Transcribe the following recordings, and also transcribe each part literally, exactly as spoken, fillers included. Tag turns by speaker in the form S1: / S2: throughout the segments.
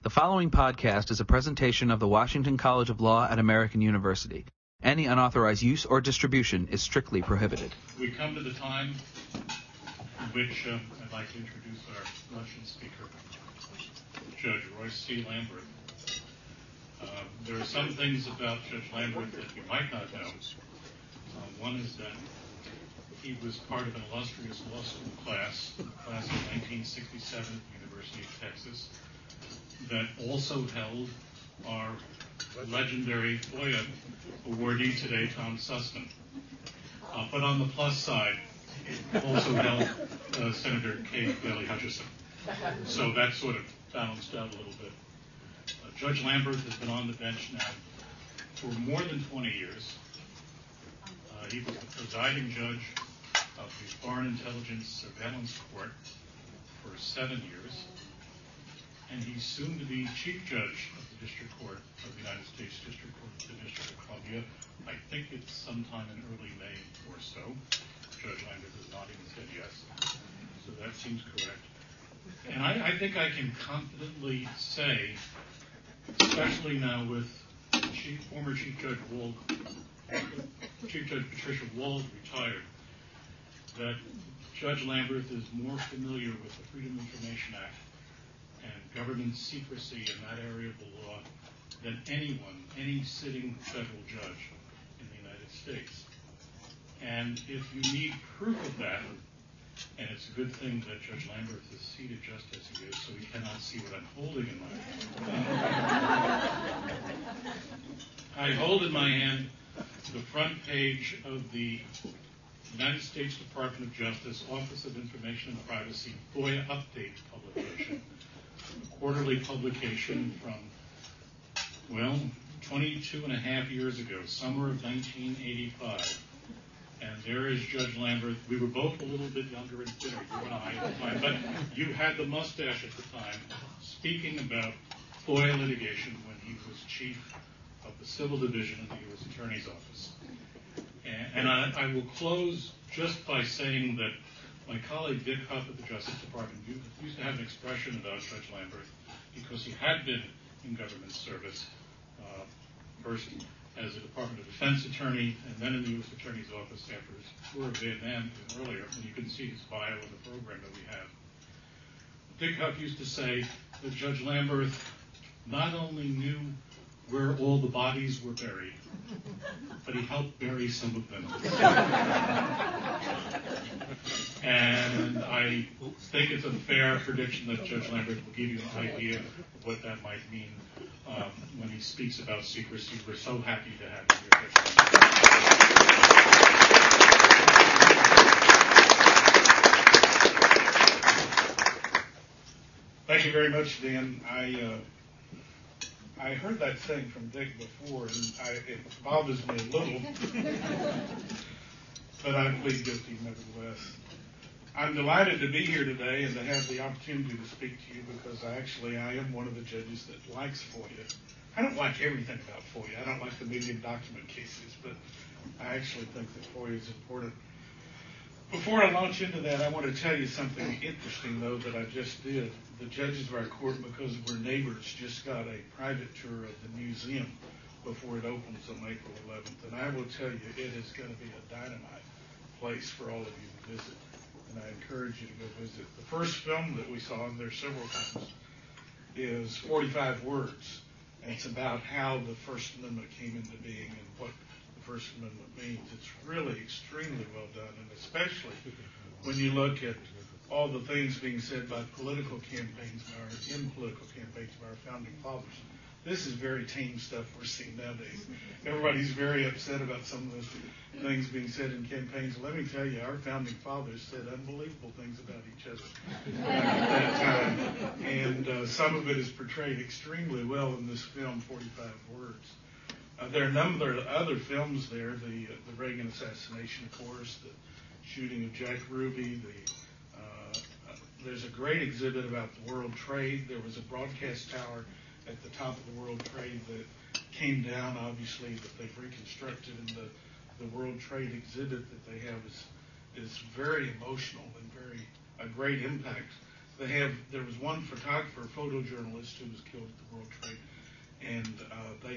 S1: The following podcast is a presentation of the Washington College of Law at American University. Any unauthorized use or distribution is strictly prohibited.
S2: We come to the time in which uh, I'd like to introduce our luncheon speaker, Judge Royce C. Lamberth. Uh, there are some things about Judge Lamberth that you might not know. Uh, one is that he was part of an illustrious law school class, the class of nineteen sixty-seven at the University of Texas, that also held our legendary FOIA awardee today, Tom Sussman. Uh, but on the plus side, it also held uh, Senator Kay Bailey Hutchison. So that sort of balanced out a little bit. Uh, Judge Lamberth has been on the bench now for more than twenty years. Uh, he was the presiding judge of the Foreign Intelligence Surveillance Court for seven years. And he's soon to be Chief Judge of the District Court of the United States District Court of the District of Columbia. I think it's sometime in early May or so. Judge Lamberth is nodding his head yes. So that seems correct. And I, I think I can confidently say, especially now with Chief, former Chief Judge Wald, Chief Judge Patricia Wald retired, that Judge Lamberth is more familiar with the Freedom of Information Act and government secrecy in that area of the law than anyone, any sitting federal judge in the United States. And if you need proof of that, and it's a good thing that Judge Lamberth is seated just as he is, so he cannot see what I'm holding in my hand. I hold in my hand the front page of the United States Department of Justice Office of Information and Privacy FOIA Update publication, a quarterly publication from, well, twenty-two and a half years ago, summer of nineteen eighty-five. And there is Judge Lamberth. We were both a little bit younger and thinner, you and I at the time, but you had the mustache at the time, speaking about FOIA litigation when he was chief of the Civil Division in the U S Attorney's Office. And, and I, I will close just by saying that my colleague Dick Huff at the Justice Department used to have an expression about Judge Lamberth because he had been in government service, uh, first as a Department of Defense attorney and then in the U S Attorney's Office after his tour of Vietnam earlier, and you can see his bio in the program that we have. Dick Huff used to say that Judge Lamberth not only knew where all the bodies were buried, but he helped bury some of them. And I think it's a fair prediction that Judge Lamberth will give you an idea of what that might mean um, when he speaks about secrecy. We're so happy to have you here. Thank you very much, Dan. I uh, I heard that thing from Dick before, and I, it bothers me a little, but I plead guilty nevertheless. I'm delighted to be here today and to have the opportunity to speak to you because I actually I am one of the judges that likes FOIA. I don't like everything about FOIA. I don't like the medium document cases, but I actually think that FOIA is important. Before I launch into that, I want to tell you something interesting, though, that I just did. The judges of our court, because we're neighbors, just got a private tour of the museum before it opens on April eleventh. And I will tell you, it is going to be a dynamite place for all of you to visit. And I encourage you to go visit. The first film that we saw, and there's several times, is forty-five words. And it's about how the First Amendment came into being and what the First Amendment means. It's really extremely well done, and especially when you look at all the things being said by political campaigns, or in political campaigns by our founding fathers. This is very tame stuff we're seeing nowadays. Everybody's very upset about some of those things being said in campaigns. Let me tell you, our founding fathers said unbelievable things about each other at that time. And uh, some of it is portrayed extremely well in this film, forty-five words. Uh, there are a number of other films there, the, uh, the Reagan assassination, of course, the shooting of Jack Ruby, the There's a great exhibit about the World Trade. There was a broadcast tower at the top of the World Trade that came down, obviously, that they've reconstructed, and the, the World Trade exhibit that they have is is very emotional and very a great impact. They have there was one photographer, photojournalist who was killed at the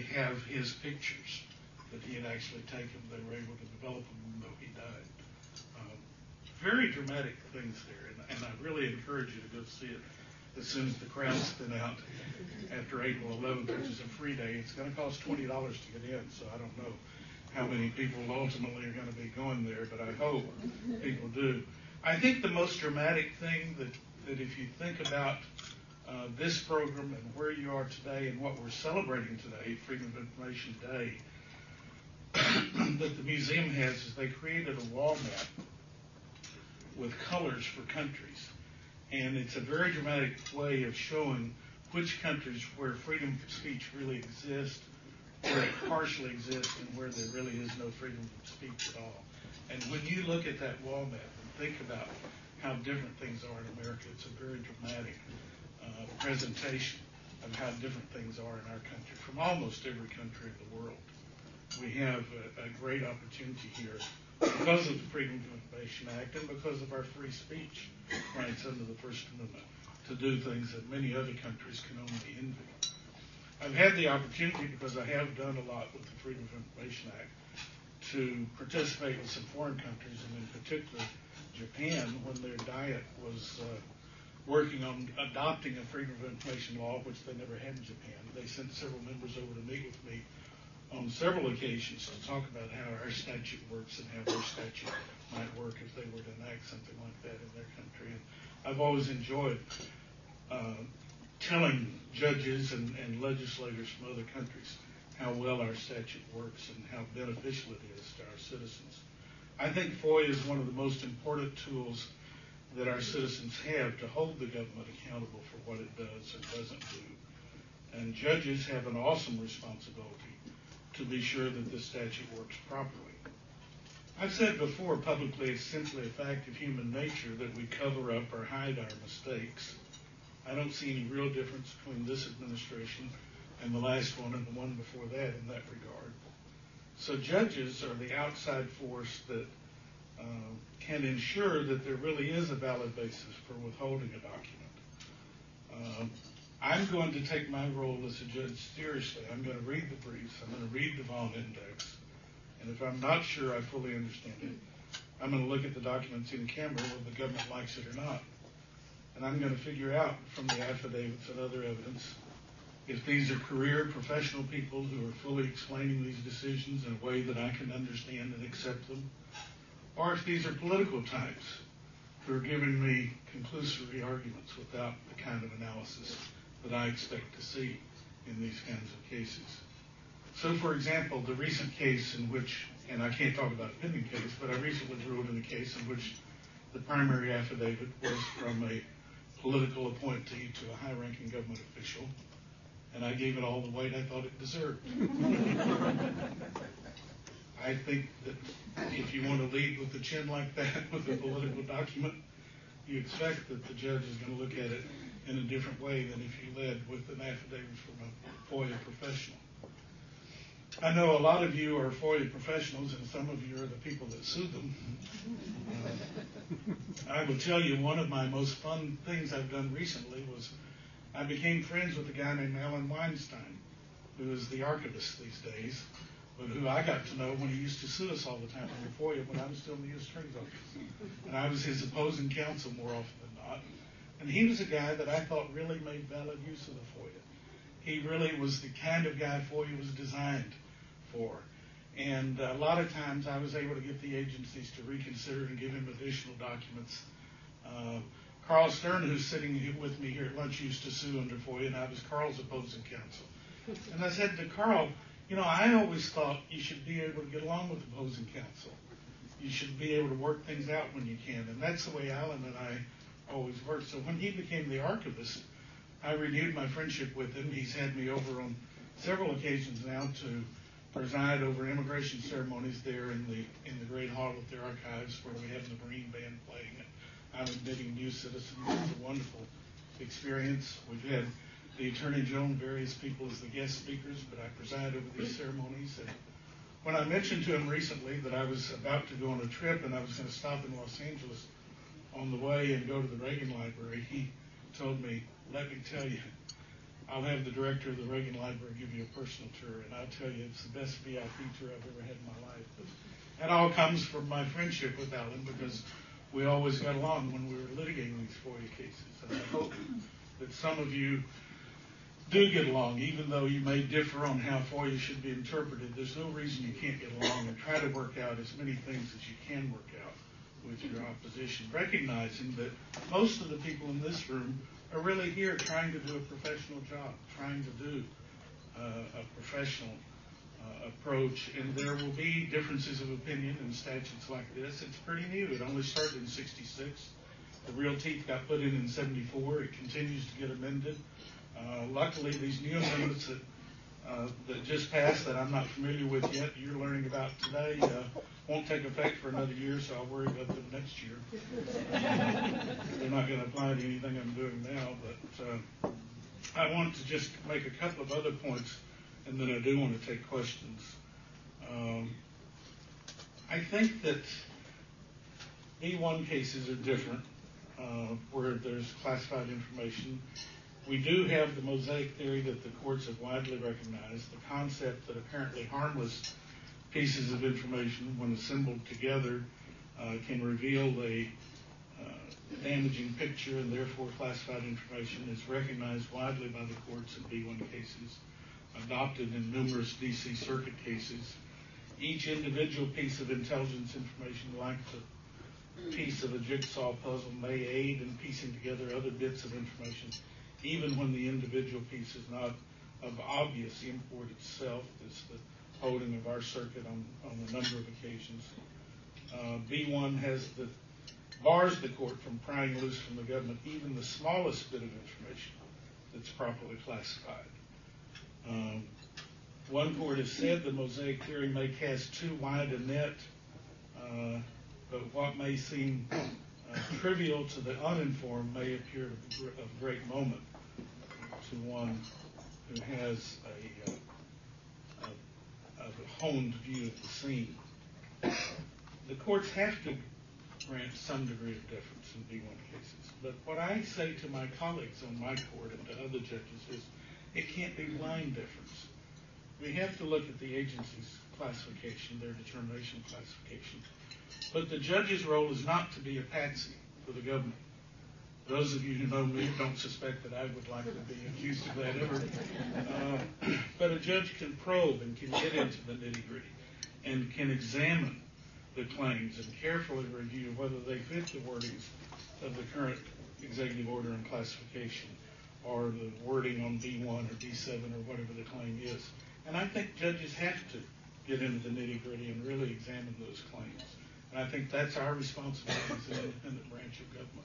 S3: have his pictures that he had actually taken. They were able to develop them even though he died. Um, very dramatic things there, and, and I really encourage you to go see it as soon as the crowds thin out after April eleventh, which is a free day. It's going to cost twenty dollars to get in, so I don't know how many people ultimately are going to be going there, but I hope people do. I think the most dramatic thing that, that if you think about uh, this program and where you are today and what we're celebrating today, Freedom of Information Day, that the museum has is they created a wall map with colors for countries. And it's a very dramatic way of showing which countries where freedom of speech really exists, where it partially exists, and where there really is no freedom of speech at all. And when you look at that wall map and think about how different things are in America, it's a very dramatic uh, presentation of how different things are in our country from almost every country in the world. We have a, a great opportunity here because of the Freedom of Information Act and because of our free speech rights under the First Amendment to do things that many other countries can only envy. I've had the opportunity, because I have done a lot with the Freedom of Information Act, to participate with some foreign countries, and in particular Japan, when their Diet was uh, working on adopting a Freedom of Information law, which they never had in Japan. They sent several members over to meet with me on several occasions to talk about how our statute works and how their statute might work if they were to enact something like that in their country. And I've always enjoyed uh, telling judges and, and legislators from other countries how well our statute works and how beneficial it is to our citizens. I think FOIA is one of the most important tools that our citizens have to hold the government accountable for what it does or doesn't do. And judges have an awesome responsibility to be sure that this statute works properly. I've said before publicly, it's simply a fact of human nature that we cover up or hide our mistakes. I don't see any real difference between this administration and the last one and the one before that in that regard. So judges are the outside force that uh, can ensure that there really is a valid basis for withholding a document. Um, I'm going to take my role as a judge seriously. I'm going to read the briefs. I'm going to read the Vaughan Index. And if I'm not sure I fully understand it, I'm going to look at the documents in camera whether the government likes it or not. And I'm going to figure out from the affidavits and other evidence if these are career professional people who are fully explaining these decisions in a way that I can understand and accept them, or if these are political types who are giving me conclusory arguments without the kind of analysis that I expect to see in these kinds of cases. So, for example, the recent case in which, and I can't talk about a pending case, but I recently ruled in a case in which the primary affidavit was from a political appointee to a high-ranking government official, and I gave it all the weight I thought it deserved. I think that if you want to lead with the chin like that with a political document, you expect that the judge is going to look at it in a different way than if you led with an affidavit from a FOIA professional. I know a lot of you are FOIA professionals, and some of you are the people that sue them. Uh, I will tell you, one of my most fun things I've done recently was I became friends with a guy named Alan Weinstein, who is the archivist these days, but who I got to know when he used to sue us all the time under FOIA when I was still in the U S Attorney's Office. And I was his opposing counsel more often than not. And he was a guy that I thought really made valid use of the FOIA. He really was the kind of guy FOIA was designed for. And a lot of times I was able to get the agencies to reconsider and give him additional documents. Uh, Carl Stern, who's sitting with me here at lunch, used to sue under FOIA, and I was Carl's opposing counsel. And I said to Carl, you know, I always thought you should be able to get along with opposing counsel. You should be able to work things out when you can. And that's the way Alan and I always worked. So when he became the archivist, I renewed my friendship with him. He's had me over on several occasions now to preside over immigration ceremonies there in the in the Great Hall of their archives where we have the Marine Band playing. I'm admitting new citizens. It's a wonderful experience. We've had the Attorney General and various people as the guest speakers, but I preside over these ceremonies. And when I mentioned to him recently that I was about to go on a trip and I was going to stop in Los Angeles on the way and go to the Reagan Library, he told me, let me tell you, I'll have the director of the Reagan Library give you a personal tour, and I'll tell you it's the best V I P tour I've ever had in my life. But that all comes from my friendship with Alan, because we always got along when we were litigating these FOIA cases. And I hope that some of you do get along, even though you may differ on how FOIA should be interpreted. There's no reason you can't get along, and try to work out as many things as you can work out with your opposition, recognizing that most of the people in this room are really here trying to do a professional job, trying to do uh, a professional uh, approach, and there will be differences of opinion in statutes like this. It's pretty new. It only started in sixty-six. The real teeth got put in in seventy-four. It continues to get amended. Uh, luckily, these new amendments that uh, that just passed, that I'm not familiar with yet, you're learning about today, uh, won't take effect for another year, so I'll worry about them next year. They're not going to apply to anything I'm doing now, but uh, I want to just make a couple of other points, and then I do want to take questions. Um, I think that B one cases are different, uh, where there's classified information. We do have the mosaic theory that the courts have widely recognized, the concept that apparently harmless pieces of information, when assembled together, uh, can reveal a uh, damaging picture, and therefore classified information is recognized widely by the courts in B one cases, adopted in numerous D C Circuit cases. Each individual piece of intelligence information, like the piece of a jigsaw puzzle, may aid in piecing together other bits of information, even when the individual piece is not of obvious import itself. Is the holding of our circuit on, on a number of occasions. Uh, B one has the bars the court from prying loose from the government even the smallest bit of information that's properly classified. Um, one court has said the mosaic theory may cast too wide a net, uh, but what may seem uh, trivial to the uninformed may appear of great moment to one who has a, uh, a, a honed view of the scene. The courts have to grant some degree of deference in B one cases. But what I say to my colleagues on my court and to other judges is it can't be blind deference. We have to look at the agency's classification, their determination classification. But the judge's role is not to be a patsy for the government. Those of you who know me don't suspect that I would like to be accused of that ever. Uh, but a judge can probe and can get into the nitty-gritty and can examine the claims and carefully review whether they fit the wordings of the current executive order and classification or the wording on B one or B seven or whatever the claim is. And I think judges have to get into the nitty-gritty and really examine those claims. And I think that's our responsibility as an independent branch of government.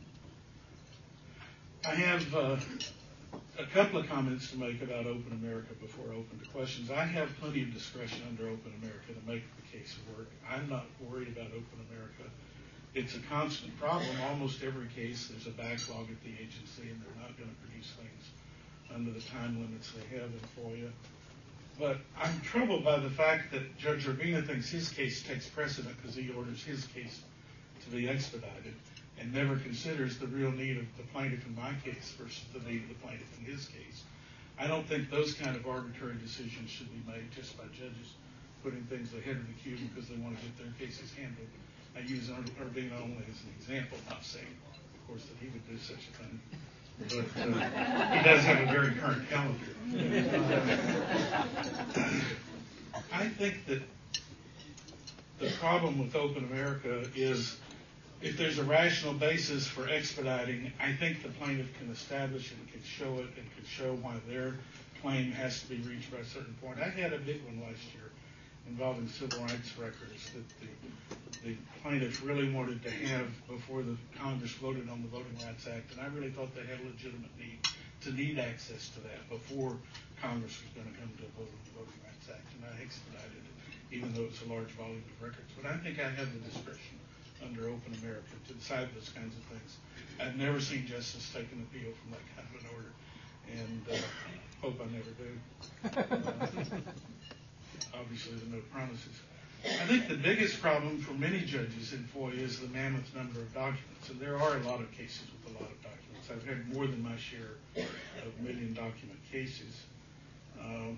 S3: I have uh, a couple of comments to make about Open America before I open to questions. I have plenty of discretion under Open America to make the case work. I'm not worried about Open America. It's a constant problem. Almost every case, there's a backlog at the agency, and they're not going to produce things under the time limits they have in FOIA. But I'm troubled by the fact that Judge Urbina thinks his case takes precedent because he orders his case to be expedited and never considers the real need of the plaintiff in my case versus the need of the plaintiff in his case. I don't think those kind of arbitrary decisions should be made just by judges putting things ahead of the queue because they want to get their cases handled. I use Urbina only as an example, not saying, of course, that he would do such a thing. But uh, he does have a very current calendar. Uh, I think that the problem with Open America is if there's a rational basis for expediting, I think the plaintiff can establish and can show it and can show why their claim has to be reached by a certain point. I had a big one last year involving civil rights records that the, the plaintiff really wanted to have before the Congress voted on the Voting Rights Act, and I really thought they had a legitimate need to need access to that before Congress was going to come to a vote on the Voting Rights Act, and I expedited it, even though it's a large volume of records. But I think I have the discretion under Open America to decide those kinds of things. I've never seen justice take an appeal from that kind of an order, and uh, hope I never do. Uh, obviously, there are no promises. I think the biggest problem for many judges in FOIA is the mammoth number of documents, and there are a lot of cases with a lot of documents. documents. I've had more than my share of million document cases. Um,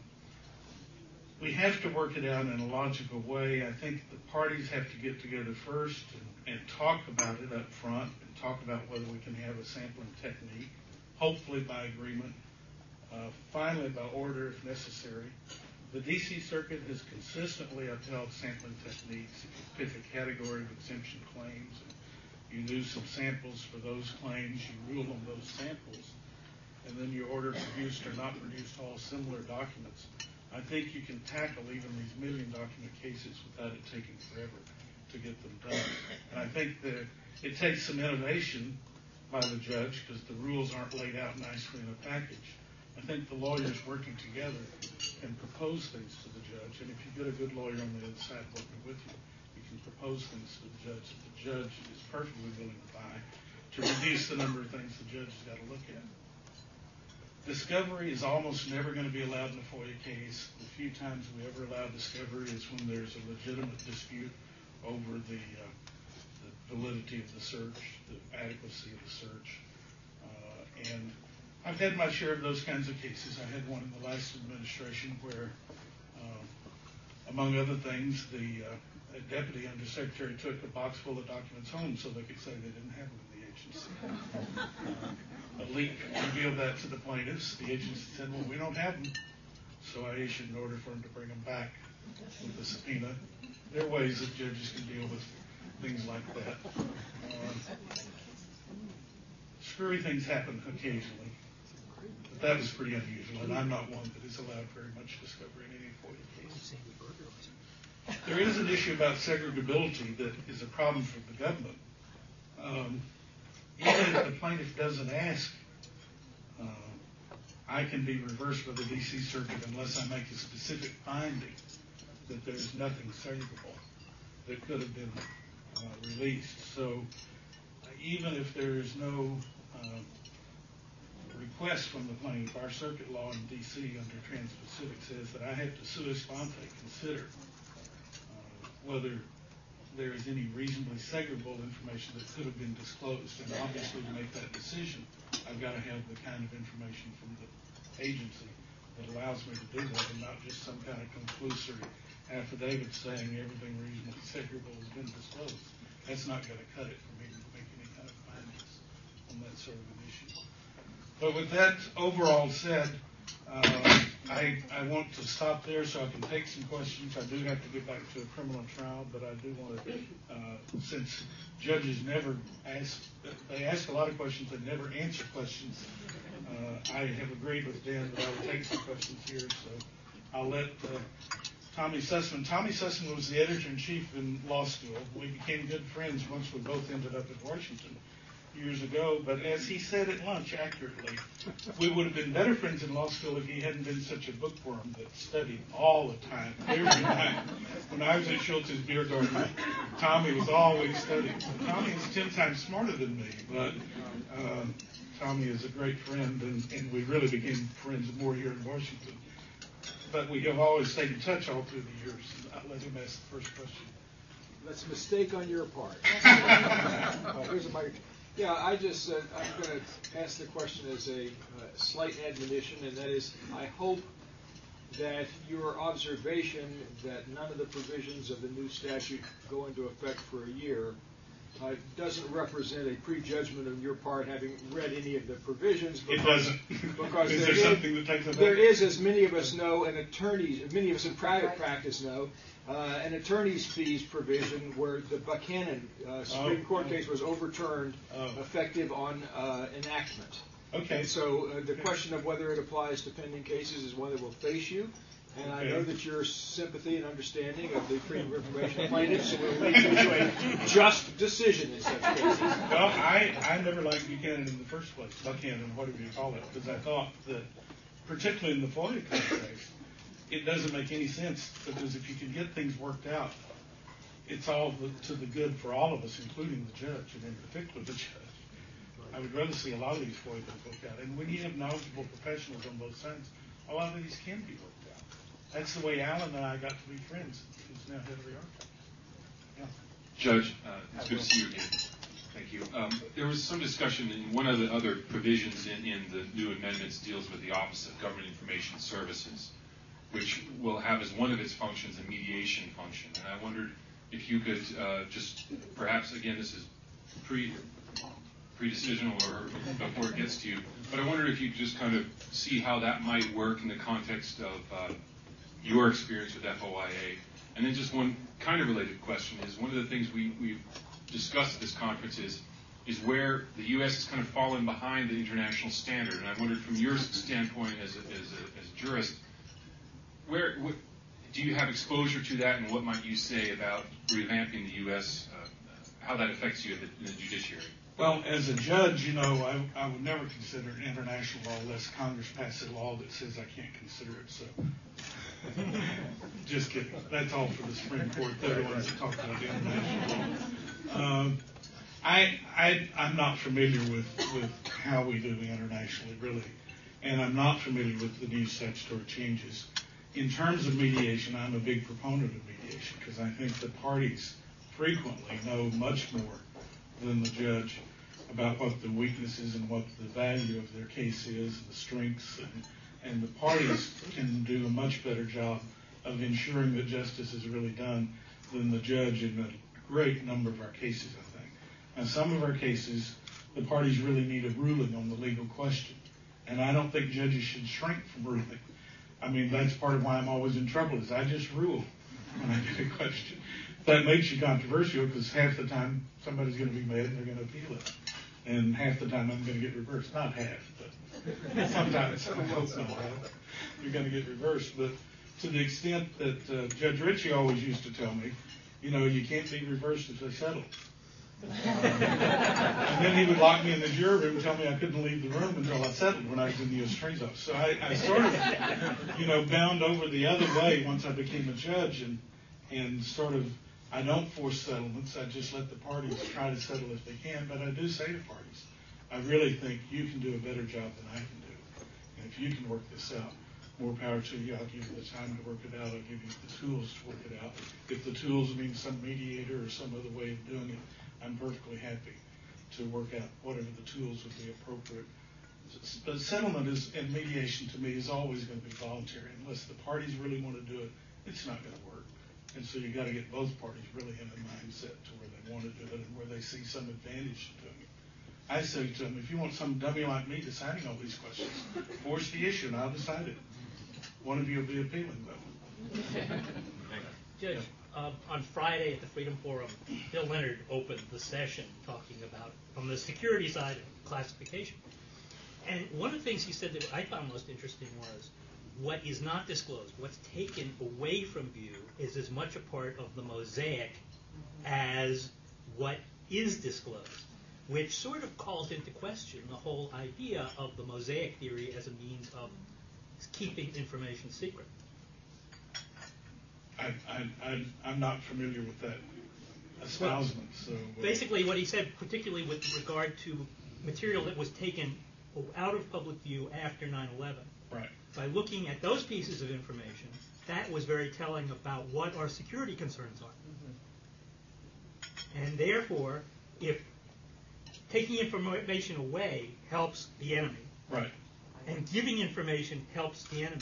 S3: we have to work it out in a logical way. I think the parties have to get together first and, and talk about it up front and talk about whether we can have a sampling technique, hopefully by agreement, uh, finally by order if necessary. The D C Circuit has consistently upheld sampling techniques. If you pick a category of exemption claims, and you do some samples for those claims, you rule on those samples, and then you order produced or not produced all similar documents. I think you can tackle even these million document cases without it taking forever to get them done. And I think that it takes some innovation by the judge because the rules aren't laid out nicely in a package. I think the lawyers working together can propose things to the judge, and if you get a good lawyer on the other side working with you, you can propose things to the judge that the judge is perfectly willing to buy to reduce the number of things the judge has got to look at. Discovery is almost never going to be allowed in a FOIA case. The few times we ever allow discovery is when there's a legitimate dispute over the, uh, the validity of the search, the adequacy of the search. Uh, and I've had my share of those kinds of cases. I had one in the last administration where, uh, among other things, the uh, deputy undersecretary took a box full of documents home so they could say they didn't have them in the agency. Uh, a leak revealed that to the plaintiffs. The agency said, well, we don't have them. So I issued an order for them to bring them back with a subpoena. There are ways that judges can deal with things like that. Uh, screwy things happen occasionally. But that was pretty unusual, and I'm not one that has allowed very much discovery in any FOIA case. There is an issue about segregability that is a problem for the government. Um, even if the plaintiff doesn't ask, uh, I can be reversed by the D C Circuit unless I make a specific finding that there's nothing segregable that could have been uh, released. So uh, even if there is no uh, request from the plaintiff, our circuit law in D C under Trans-Pacific says that I have to sua sponte consider uh, whether there is any reasonably segregable information that could have been disclosed. And obviously to make that decision, I've got to have the kind of information from the agency that allows me to do that and not just some kind of conclusory affidavit saying everything reasonably segregable has been disclosed. That's not going to cut it for me to make any kind of findings on that sort of an issue. But with that overall said, uh, I, I want to stop there so I can take some questions. I do have to get back to a criminal trial, but I do want to, uh, since judges never ask, they ask a lot of questions, they never answer questions. Uh, I have agreed with Dan that I will take some questions here, so I'll let uh, Tommy Sussman. Tommy Sussman was the editor-in-chief in law school. We became good friends once we both ended up at Washington years ago, but as he said at lunch accurately, we would have been better friends in law school if he hadn't been such a bookworm that studied all the time, every night. When I was at Schultz's Beer Garden, Tommy was always studying. Tommy is ten times smarter than me, but uh, Tommy is a great friend, and, and we really became friends more here in Washington. But we have always stayed in touch all through the years. I'll let him ask the first question.
S4: That's a mistake on your part. uh, here's a mic. Yeah, I just, uh, I'm going to ask the question as a uh, slight admonition, and that is, I hope that your observation that none of the provisions of the new statute go into effect for a year uh, doesn't represent a prejudgment on your part having read any of the provisions.
S3: It doesn't.
S4: Because
S3: is
S4: there,
S3: there something that takes effect?
S4: There is, as many of us know, and attorneys, many of us in private practice know, Uh, an attorney's fees provision where the Buchanan uh, Supreme oh, Court oh. case was overturned, oh. effective on uh, enactment.
S3: Okay.
S4: And so uh, the okay. question of whether it applies to pending cases is one that will face you. And okay. I know that your sympathy and understanding of the freedom of information plaintiffs will lead you to a just decision in such cases.
S3: Well, I, I never liked Buchanan in the first place, Buchanan, whatever you call it, because I thought that, particularly in the FOIA context, it doesn't make any sense, because if you can get things worked out, it's all the, to the good for all of us, including the judge, and in particular the judge. I would rather see a lot of these FOIA things worked out. And when you have knowledgeable professionals on both sides, a lot of these can be worked out. That's the way Alan and I got to be friends, who's now head of the archives. Yeah.
S5: Judge, uh, it's good to see you again. Thank you. Um, there was some discussion in one of the other provisions in, in the new amendments deals with the Office of Government Information Services, which will have as one of its functions a mediation function. And I wondered if you could uh, just, perhaps, again, this is pre, pre-decisional or before it gets to you, but I wondered if you could just kind of see how that might work in the context of uh, your experience with F O I A. And then just one kind of related question is, one of the things we, we've discussed at this conference is, is where the U S has kind of fallen behind the international standard. And I wondered from your standpoint as a, as a, as a jurist, where what, do you have exposure to that, and what might you say about revamping the U S, uh, how that affects you in the, in the judiciary?
S3: Well, as a judge, you know, I, I would never consider it international law unless Congress passes a law that says I can't consider it. So, just kidding. That's all for the Supreme Court. They're the ones that talk about international law. Um, I, I, I'm not familiar with, with how we do internationally, really, and I'm not familiar with the new statutory changes. In terms of mediation, I'm a big proponent of mediation because I think the parties frequently know much more than the judge about what the weaknesses and what the value of their case is, the strengths, and, and the parties can do a much better job of ensuring that justice is really done than the judge in a great number of our cases, I think. And some of our cases, the parties really need a ruling on the legal question. And I don't think judges should shrink from ruling. I mean, that's part of why I'm always in trouble, is I just rule when I get a question. That makes you controversial because half the time somebody's going to be mad and they're going to appeal it. And half the time I'm going to get reversed. Not half, but sometimes I hope not. You're going to get reversed. But to the extent that uh, Judge Ritchie always used to tell me, you know, you can't be reversed if they settle. And then he would lock me in the jury room and tell me I couldn't leave the room until I settled when I was in the U S Attorney's office. So I, I sort of, you know, bound over the other way once I became a judge, and and sort of, I don't force settlements. I just let the parties try to settle if they can. But I do say to parties, I really think you can do a better job than I can do. And if you can work this out, more power to you. I'll give you the time to work it out. I'll give you the tools to work it out. If the tools mean some mediator or some other way of doing it, I'm perfectly happy to work out whatever the tools would be appropriate. But settlement is, and mediation to me is always going to be voluntary. Unless the parties really want to do it, it's not going to work. And so you've got to get both parties really in a mindset to where they want to do it and where they see some advantage to doing it. I say to them, if you want some dummy like me deciding all these questions, force the issue and I'll decide it. One of you will be appealing though.
S6: Judge, uh, on Friday at the Freedom Forum, Bill Leonard opened the session talking about, from the security side, classification. And one of the things he said that I found most interesting was, what is not disclosed, what's taken away from view, is as much a part of the mosaic as what is disclosed, which sort of calls into question the whole idea of the mosaic theory as a means of keeping information secret.
S3: I, I, I, I'm not familiar with that espousement. So uh,
S6: basically what he said, particularly with regard to material that was taken out of public view after nine eleven,
S3: right.
S6: By looking at those pieces of information, that was very telling about what our security concerns are. Mm-hmm. And therefore, if taking information away helps the enemy,
S3: right,
S6: and giving information helps the enemy,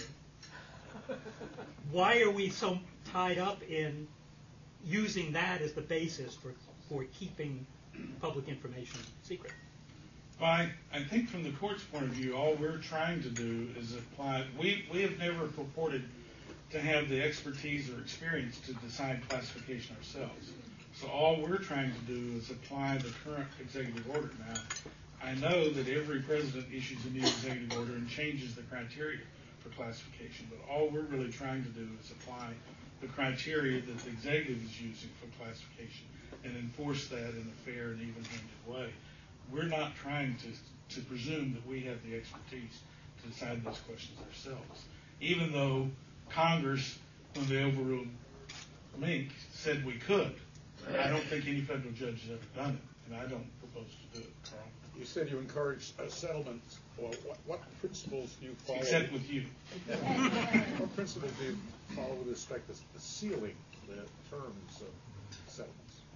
S6: why are we so tied up in using that as the basis for, for keeping public information secret?
S3: Well, I, I think from the court's point of view, all we're trying to do is apply. We, we have never purported to have the expertise or experience to decide classification ourselves. So all we're trying to do is apply the current executive order. Now, I know that every president issues a new executive order and changes the criteria for classification, but all we're really trying to do is apply the criteria that the executive is using for classification and enforce that in a fair and even-handed way. We're not trying to, to presume that we have the expertise to decide those questions ourselves, even though Congress, when they overruled Mink, said we could. I don't think any federal judge has ever done it, and I don't propose to do it. Carl?
S7: You said you encourage uh, settlements. Well, what, what principles do you follow?
S3: Except with you.
S7: What principles do you follow with respect to the sealing the terms of settlements?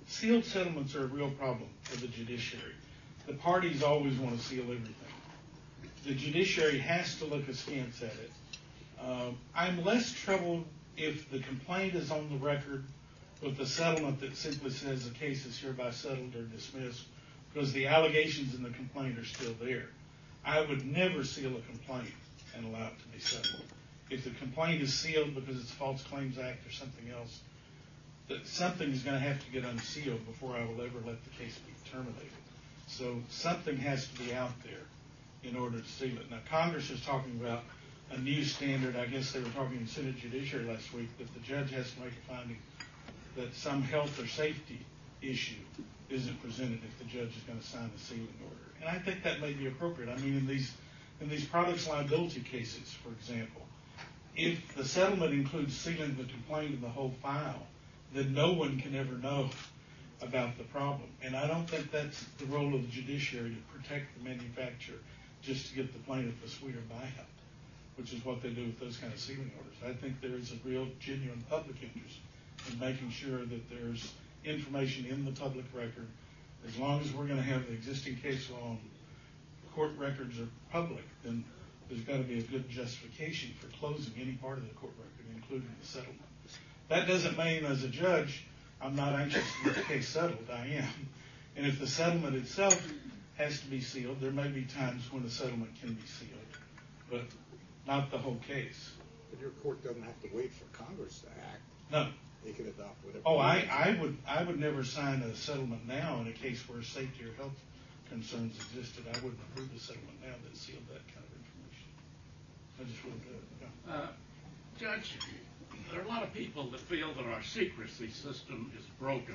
S3: sealed settlements are a real problem for the judiciary. The parties always want to seal everything. The judiciary has to look askance at it. Um, I'm less troubled if the complaint is on the record with a settlement that simply says the case is hereby settled or dismissed, because the allegations in the complaint are still there. I would never seal a complaint and allow it to be settled. If the complaint is sealed because it's False Claims Act or something else, that something is going to have to get unsealed before I will ever let the case be terminated. So something has to be out there in order to seal it. Now, Congress is talking about a new standard. I guess they were talking in Senate Judiciary last week that the judge has to make a finding that some health or safety issue isn't presented if the judge is going to sign the sealing order. And I think that may be appropriate. I mean, in these in these products liability cases, for example, if the settlement includes sealing the complaint and the whole file, then no one can ever know about the problem. And I don't think that's the role of the judiciary, to protect the manufacturer just to get the plaintiff a sweeter buyout, which is what they do with those kind of sealing orders. I think there is a real, genuine public interest in making sure that there's information in the public record. As long as we're going to have the existing case law and court records are public, then there's got to be a good justification for closing any part of the court record, including the settlement. That doesn't mean, as a judge, I'm not anxious to get the case settled. I am. And if the settlement itself has to be sealed, there may be times when the settlement can be sealed, but not the whole case.
S7: But your court doesn't have to wait for Congress to act.
S3: No.
S7: They can adopt whatever.
S3: Oh, I, I would I would never sign a settlement now in a case where safety or health concerns existed. I wouldn't approve the settlement now that sealed that kind of information. I just wouldn't do it. No.
S8: Uh, Judge, there are a lot of people that feel that our secrecy system is broken.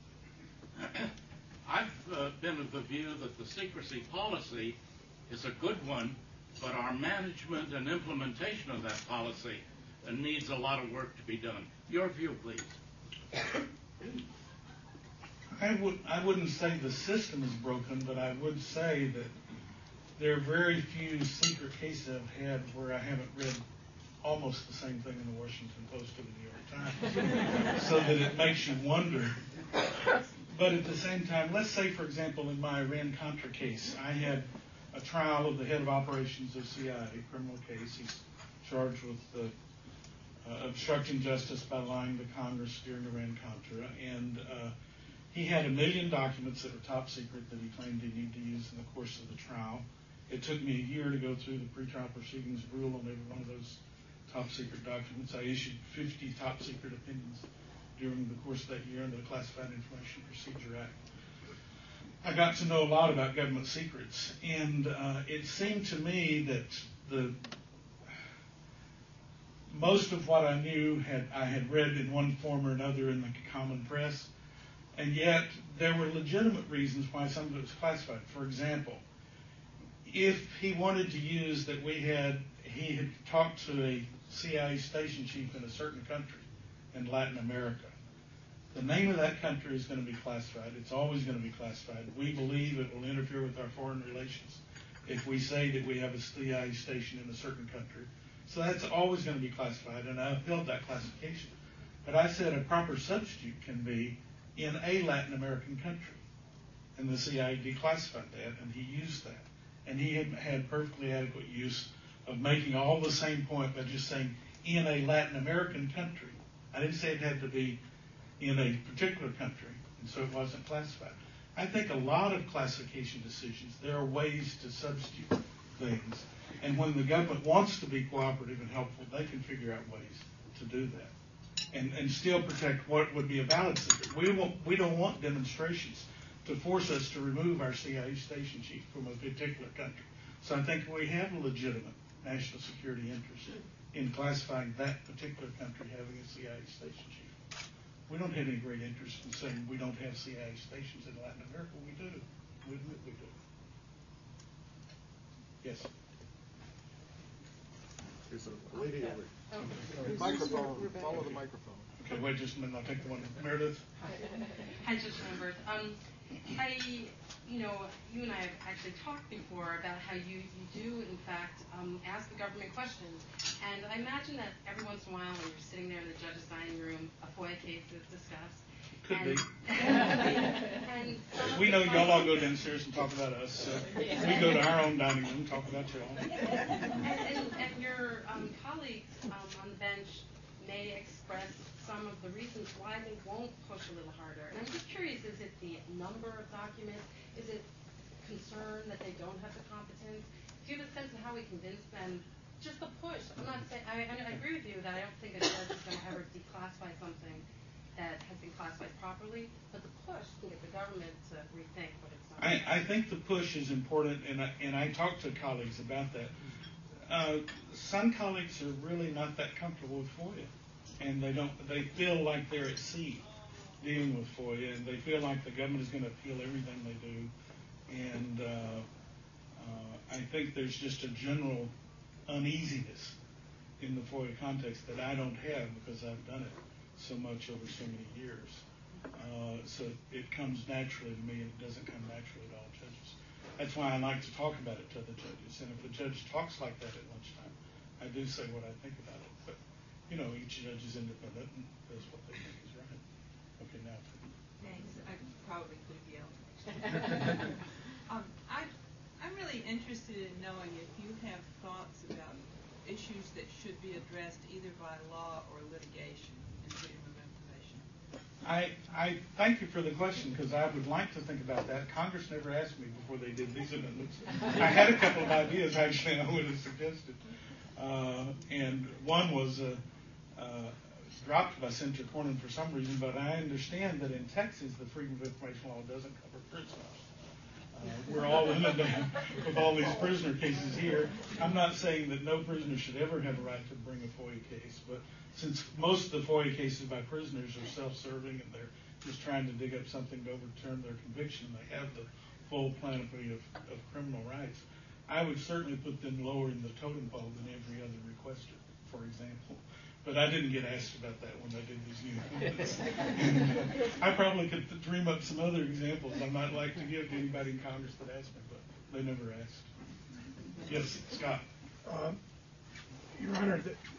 S8: I've uh, been of the view that the secrecy policy is a good one, but our management and implementation of that policy uh, needs a lot of work to be done. Your view, please.
S3: I would I wouldn't say the system is broken, but I would say that there are very few secret cases I've had where I haven't read almost the same thing in the Washington Post or the New York Times, so that it makes you wonder. But at the same time, let's say, for example, in my Iran-Contra case, I had a trial of the head of operations of C I A, a criminal case. He's charged with uh, uh, obstructing justice by lying to Congress during Iran-Contra, and uh, he had a million documents that were top secret that he claimed he needed to use in the course of the trial. It took me a year to go through the pretrial proceedings, rule on every one of those top secret documents. I issued fifty top secret opinions during the course of that year under the Classified Information Procedure Act. I got to know a lot about government secrets, and uh, it seemed to me that the most of what I knew had I had read in one form or another in the common press, and yet there were legitimate reasons why some of it was classified. For example, if he wanted to use that we had, he had talked to a C I A station chief in a certain country in Latin America. The name of that country is going to be classified. It's always going to be classified. We believe it will interfere with our foreign relations if we say that we have a C I A station in a certain country. So that's always going to be classified, and I upheld that classification. But I said a proper substitute can be in a Latin American country, and the C I A declassified that, and he used that. And he had had perfectly adequate use of making all the same point by just saying in a Latin American country. I didn't say it had to be in a particular country, and so it wasn't classified. I think a lot of classification decisions, there are ways to substitute things, and when the government wants to be cooperative and helpful, they can figure out ways to do that and, and still protect what would be a valid secret. We, won't, we don't want demonstrations to force us to remove our C I A station chief from a particular country. So I think we have a legitimate national security interest in classifying that particular country having a C I A station chief. We don't have any great interest in saying we don't have C I A stations in Latin America. We do. We admit we do. Yes.
S7: There's a lady over
S4: Oh, microphone. Follow the microphone.
S3: Okay, wait just a minute. I'll take the one. Meredith?
S9: Hi, Judge Lambert. Um, I, you know, you and I have actually talked before about how you, you do, in fact, um, ask the government questions. And I imagine that every once in a while when you're sitting there in the judge's dining room, a FOIA case is discussed,
S3: Could
S9: and,
S3: be.
S9: and some of
S3: We
S9: the
S3: know y'all all go
S9: findings-
S3: downstairs and talk about us, so we go to our own dining room and talk about y'all.
S9: And, and, and your um, colleagues um, on the bench may express some of the reasons why they won't push a little harder. And I'm just curious, is it the number of documents? Is it concern that they don't have the competence? Do you have a sense of how we convince them? Just the push. I'm not saying, I, I agree with you that I don't think a judge is going to ever declassify something that has been classified properly, but the push can get the government to rethink what it's done.
S3: I, I think the push is important, and I, and I talk to colleagues about that. Uh, some colleagues are really not that comfortable with FOIA, and they don't. They feel like they're at sea dealing with FOIA, and they feel like the government is going to appeal everything they do. And uh, uh, I think there's just a general uneasiness in the FOIA context that I don't have because I've done it so much over so many years. Uh, so it comes naturally to me, and it doesn't come naturally to all judges. That's why I like to talk about it to other judges. And if a judge talks like that at lunchtime, I do say what I think about it. But, you know, each judge is independent and does what they think is right. Okay, now.
S10: Thanks. I probably could have yelled. um, I, I'm really interested in knowing if you have thoughts about issues that should be addressed either by law or litigation in freedom of information.
S3: I, I thank you for the question because I would like to think about that. Congress never asked me before they did these amendments. I had a couple of ideas actually I would have suggested. Uh, and one was uh, uh, dropped by Senator Cornyn for some reason, but I understand that in Texas the Freedom of Information Law doesn't cover prisoners. Uh, we're all inundated with all these prisoner cases here. I'm not saying that no prisoner should ever have a right to bring a FOIA case, but since most of the FOIA cases by prisoners are self-serving and they're just trying to dig up something to overturn their conviction, they have the full panoply of, of criminal rights. I would certainly put them lower in the totem pole than every other requester, for example. But I didn't get asked about that when I did these new amendments. I probably could dream up some other examples I might like to give to anybody in Congress that asked me, but they never asked. Yes, Scott.
S11: Um, Your Honor,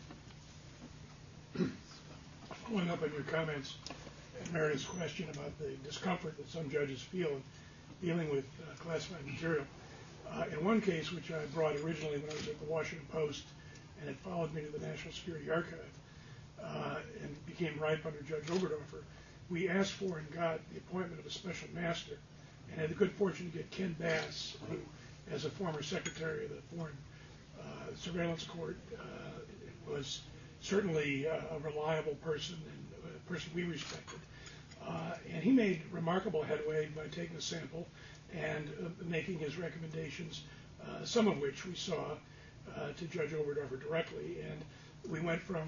S11: that following up on your comments and Meredith's question about the discomfort that some judges feel in dealing with uh, classified material, uh, in one case, which I brought originally when I was at the Washington Post, and it followed me to the National Security Archive, uh, and became ripe under Judge Oberdorfer, we asked for and got the appointment of a special master, and had the good fortune to get Ken Bass, who, as a former secretary of the Foreign uh, Surveillance Court, uh, was certainly uh, a reliable person and a person we respected. Uh, and he made remarkable headway by taking a sample and uh, making his recommendations, uh, some of which we saw Uh, to Judge Oberdorfer directly, and we went from,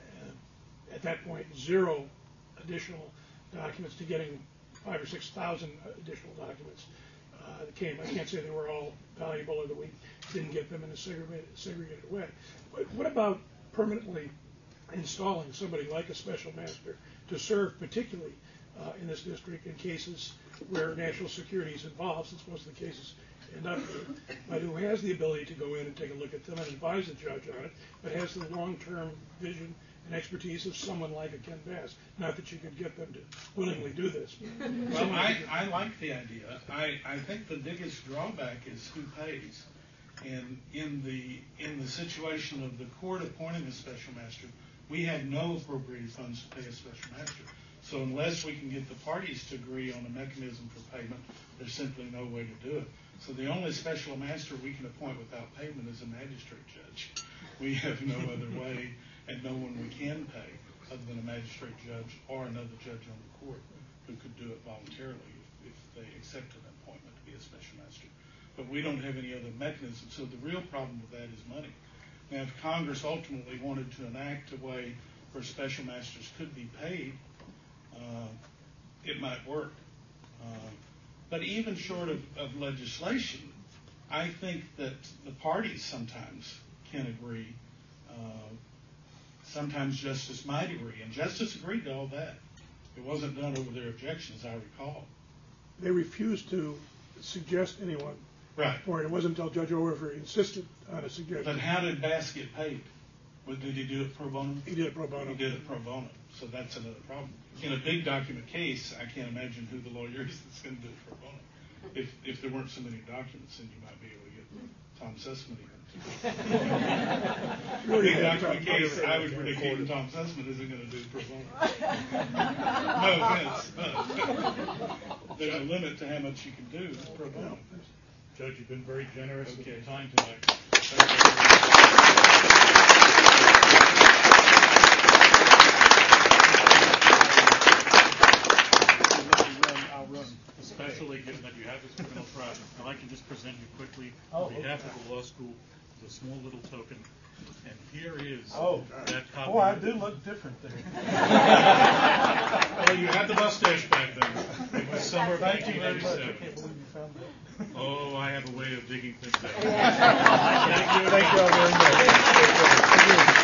S11: uh, at that point, zero additional documents to getting five or six thousand additional documents uh, that came. I can't say they were all valuable or that we didn't get them in a segregated, segregated way. But what about permanently installing somebody like a special master to serve particularly uh, in this district in cases where national security is involved, since most of the cases end up here, but who has the ability to go in and take a look at them and advise the judge on it, but has the long-term vision and expertise of someone like a Ken Bass. Not that you could get them to willingly do this.
S3: Well, I, I like the idea. I, I think the biggest drawback is who pays. And in the in the situation of the court appointing a special master, we have no appropriated funds to pay a special master. So unless we can get the parties to agree on a mechanism for payment, there's simply no way to do it. So the only special master we can appoint without payment is a magistrate judge. We have no other way, and no one we can pay other than a magistrate judge or another judge on the court who could do it voluntarily if, if they accepted an appointment to be a special master. But we don't have any other mechanism. So the real problem with that is money. Now, if Congress ultimately wanted to enact a way where special masters could be paid, uh, it might work. Uh, But even short of, of legislation, I think that the parties sometimes can agree. Uh, sometimes Justice might agree. And Justice agreed to all that. It wasn't done over their objections, I recall.
S11: They refused to suggest anyone
S3: Right.
S11: for it. It wasn't until Judge Oberdorfer insisted on a suggestion.
S3: But how did Bass get paid? What, did he do it pro bono?
S11: He did it pro bono.
S3: He did it pro bono. So that's another problem. In a big document case, I can't imagine who the lawyer is that's going to do it pro bono. If if there weren't so many documents, then you might be able to get Tom Sussman even. A big document case, I would predict even Tom Sussman isn't going to do pro bono. No offense. But there's a limit to how much you can do pro bono.
S2: Judge, you've been very generous with
S3: Okay.
S2: your time tonight.
S11: I'll run.
S2: Especially given that you have this criminal trial. I'd like to just present you quickly
S11: Oh,
S2: on behalf of the law school with a small little token. And here is
S12: Oh,
S2: that copy.
S12: boy, I do look different there.
S2: Well, you had the mustache back then. It was summer of
S12: Thank you
S2: nineteen
S12: very much. I
S2: eighty-seven.
S12: can't believe you found that.
S2: Oh, I have a way of digging things out.
S12: Thank you. Thank you all very much.